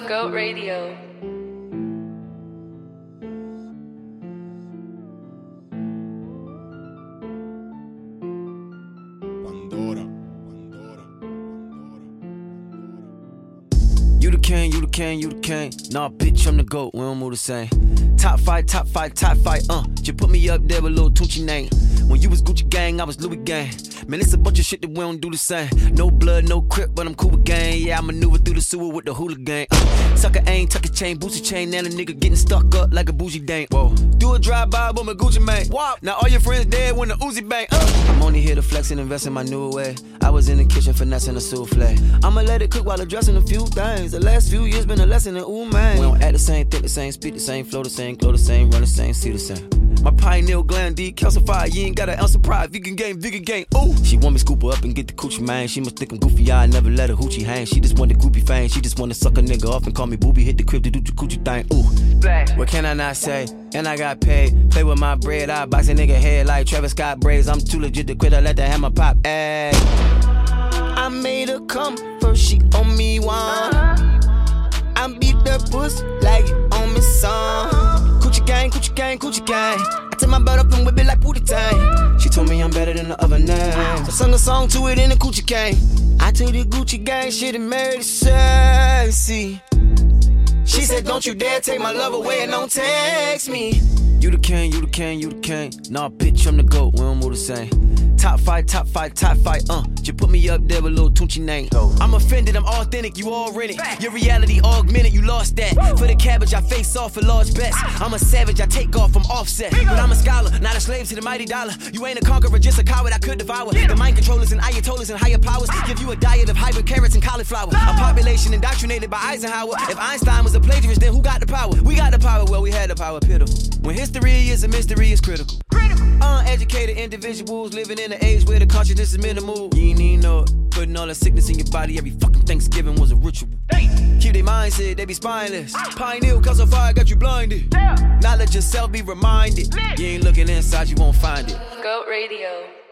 Goat Radio. You the king, you the king, you the king. Nah, bitch, I'm the GOAT, we don't move the same. Top five, just put me up there with Lil Tucci name. When you was Gucci gang, I was Louis gang. Man, it's a bunch of shit that we don't do the same. No blood, no crip, but I'm cool with gang. Yeah, I maneuver through the sewer with the hooligan. Sucker aim, tuck a chain, boost a chain. Now a nigga getting stuck up like a bougie dang. Whoa. Do a drive-by with my Gucci man. Wow. Now all your friends dead when the Uzi bang. I'm only here to flex and invest in my new way. I was in the kitchen finessing a souffle. I'ma let it cook while addressing a few things. The last few years been a lesson in ooh man. We don't act the same, think the same, speak the same, flow the same, glow the same, run the same, see the same. My pineal gland decalcified, you ain't got an ounce of pride. Vegan game, ooh. She want me scoop her up and get the coochie man. She must think I'm goofy, I never let her hoochie hang. She just want the groupie fame, she just wanna suck a nigga off and call me booby. Hit the crib to do the coochie thing, ooh. What can I not say? And I got paid. Play with my bread, I box a nigga head like Travis Scott braids. I'm too legit to quit, I let the hammer pop, ayy. I made her come first, she on me one. I beat that puss like it on me son. Coochie gang, coochie gang, coochie gang. I take my butt up and whip it like Pootie Tang. She told me I'm better than the other names. I sung a song to it in the coochie gang. I took the Gucci gang shit and made it sexy. She said don't you dare take my love away and don't text me. You the king, you the king, you the king. Nah, bitch, I'm the GOAT, we don't move the same. Top five, just put me up there with Lil Tucci name. I'm offended, I'm authentic, you all rented. Your reality augmented, you lost that. For the cabbage, I face off for large bets. I'm a savage, I take off from Offset. But I'm a scholar, not a slave to the mighty dollar. You ain't a conqueror, just a coward I could devour. The mind controllers and ayatollahs and higher powers give you a diet of hybrid carrots and cauliflower. A population indoctrinated by Eisenhower. If Einstein was a plagiarist, then who got the power? We got the power, well, we had the power, pitiful. When history is a mystery, it's critical. Uneducated individuals living in an age where the consciousness is minimal. You ain't even know it. Putting all the sickness in your body every fucking Thanksgiving was a ritual. Keep their mindset, they be spineless. Pineal, cause of fire got you blinded. Knowledge yourself, be reminded. You ain't looking inside, you won't find it. Goat Radio.